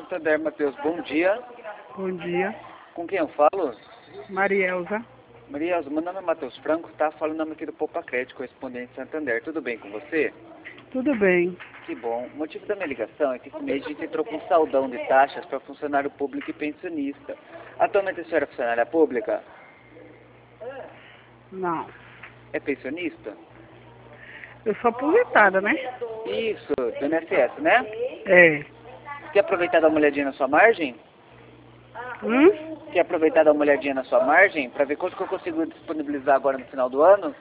Santander, Matheus, bom dia. Bom dia. Com quem eu falo? Marielza. Marielza, meu nome é Matheus Franco, tá? Falo o nome aqui do Poupa Crédito, correspondente Santander. Tudo bem com você? Tudo bem. Que bom. O motivo da minha ligação é que esse mês a gente entrou com um saldão de taxas para funcionário público e pensionista. Atualmente a senhora é funcionária pública? Não. É pensionista? Eu sou aposentada, né? Isso, do INSS, né? É. Quer aproveitar e dar uma olhadinha na sua margem? Quer aproveitar e dar uma olhadinha na sua margem para ver quanto que eu consigo disponibilizar agora no final do ano?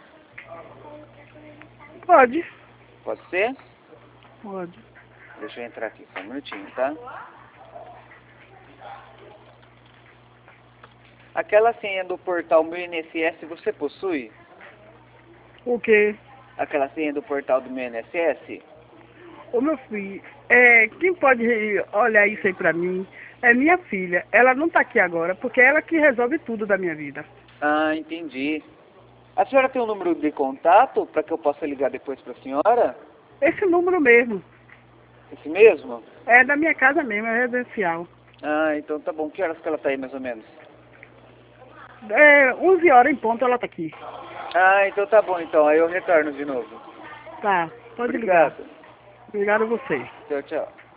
Pode. Pode ser? Pode. Deixa eu entrar aqui só um minutinho, tá? Aquela senha do portal Meu INSS você possui? O quê? Aquela senha do portal do Meu INSS? Ô, meu filho, quem pode olhar isso aí pra mim é minha filha. Ela não tá aqui agora, porque é ela que resolve tudo da minha vida. Ah, entendi. A senhora tem um número de contato para que eu possa ligar depois para a senhora? Esse número mesmo. Esse mesmo? É da minha casa mesmo, é residencial. Ah, então tá bom. Que horas que ela tá aí, mais ou menos? 11 horas em ponto ela tá aqui. Ah, então tá bom, então. Aí eu retorno de novo. Tá, pode Obrigado. ligar. Obrigado a você. Tchau, tchau.